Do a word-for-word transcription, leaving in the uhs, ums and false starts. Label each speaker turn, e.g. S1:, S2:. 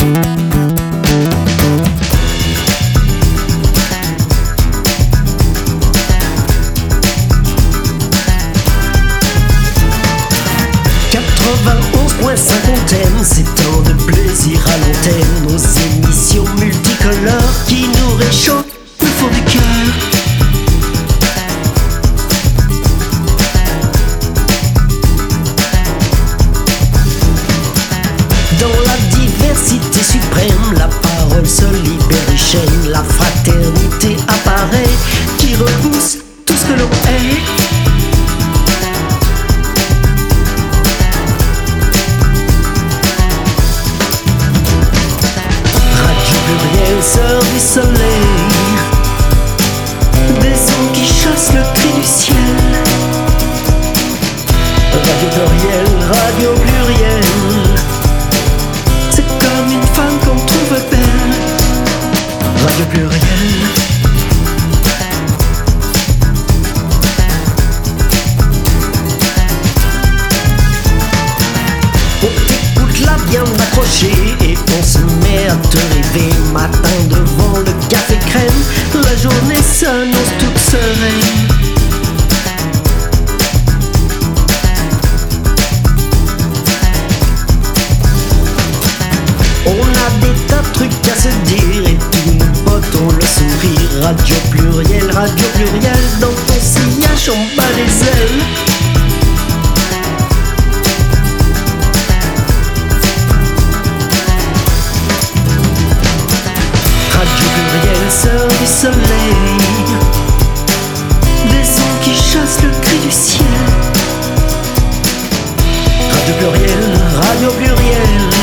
S1: quatre-vingt-onze point cinq on t'aime, c'est tant de plaisir à l'antenne. Nos émissions multicolores qui nous réchauffent le fond du cœur. Dans la diversité suprême, la parole se libère des chaînes. La fraternité apparaît qui repousse tout ce que l'on est. Sœur du soleil, des sons qui chassent le cri du ciel. Radio pluriel, radio pluriel, c'est comme une femme qu'on trouve belle. Radio pluriel. Bien accroché et on se met à te rêver. Matin devant le café crème, la journée s'annonce toute sereine. On a des tas de trucs à se dire et tous nos potes ont le sourire. Radio pluriel, radio pluriel, dans ton sillage on bat les ailes. Sœur du soleil, des sons qui chassent le cri du ciel. Radio pluriel, radio pluriel,